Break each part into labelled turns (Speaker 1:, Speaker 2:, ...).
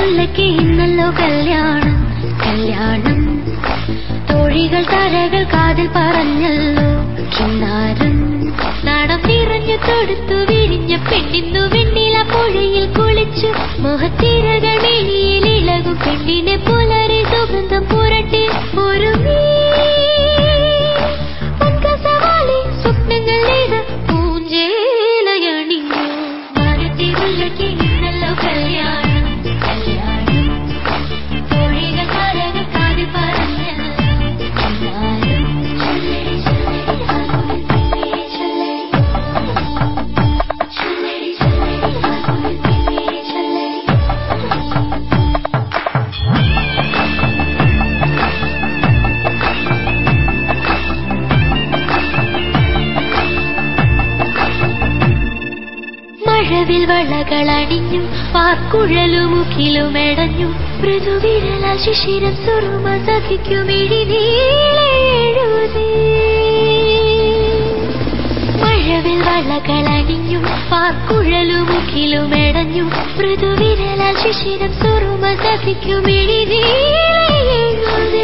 Speaker 1: മുല്ലയ്ക്ക് ഇന്നല്ലോ കല്യാണം കല്യാണം തോഴികൾ തരകൾ കാതിൽ പറഞ്ഞല്ലോ കിന്നാരം നാടം നിറഞ്ഞു തൊടുത്തു വിരിഞ്ഞ പെണ്ണിന്നു വെണ്ണില പുഴയിൽ കുളിച്ചു മുഖത്തിരകൾ മേനിയിൽ ഇളകും പെണ്ണിനെ പുലരി സുഗന്ധം പുരട്ടി ഒരു സ്വപ്നങ്ങൾ ചെയ്ത് പൂഞ്ചേലയണിഞ്ഞു മാനത്തെ മുല്ലയ്ക്ക് ഇന്നല്ലോ കല്യാണം കല്യാണം തോഴികൾ തരകൾ കാതിൽ പറഞ്ഞല്ലോ മഴവിൽ വളകളണിഞ്ഞു പാക്കുഴലുമുഖിലുമെടഞ്ഞു മൃദുവിരല ശിശിരം സുറുമ സഖിക്കുമിഴിനീളെഴുതി മഴവിൽ വളകളണിഞ്ഞു പാക്കുഴലുമുഖിലുമെടഞ്ഞു മൃദുവിരല ശിശിരം സുറുമ സഖിക്കുമിഴിനീളെഴുതി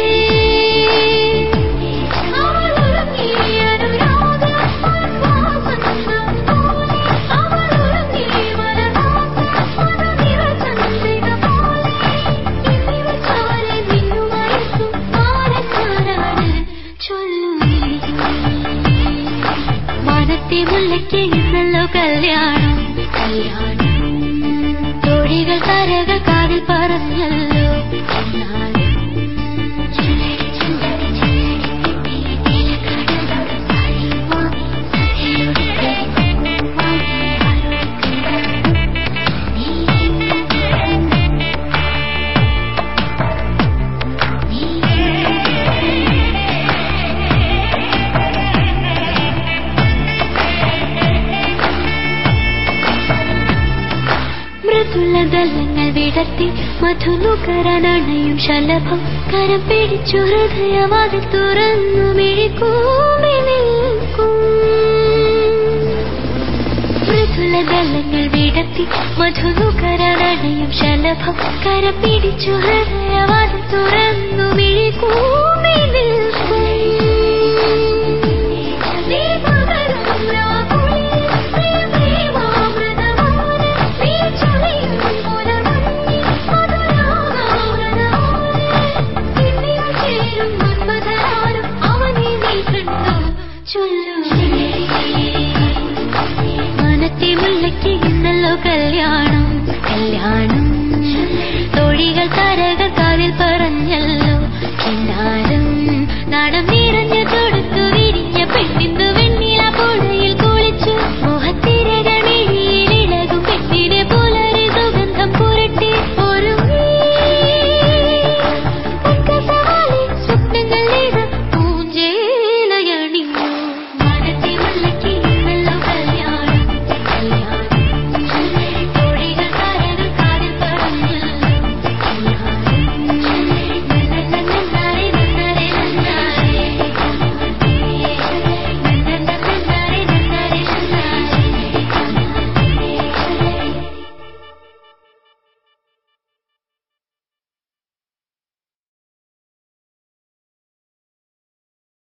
Speaker 1: മുല്ലയ്ക്ക് ഇന്നല്ലോ കല്യാണം കല്യാണം തോഴികൾ തരകൾ കാതിൽ പറഞ്ഞല്ലോ മൃദുലതലങ്ങൾ വിടർത്തി മധുനുകരനണയും ശലഭം കരം പിടിച്ചു ഹൃദയവാതിൽ തുറന്നു മിഴിക്കൂമ്പി നിൽക്കും മൃദുലതലങ്ങൾ വിടർത്തി മധുനുകരനണയും ശലഭം കരം പിടിച്ചു ഹൃദയവാതിൽ തുറന്നു മിഴിക്കൂമ്പി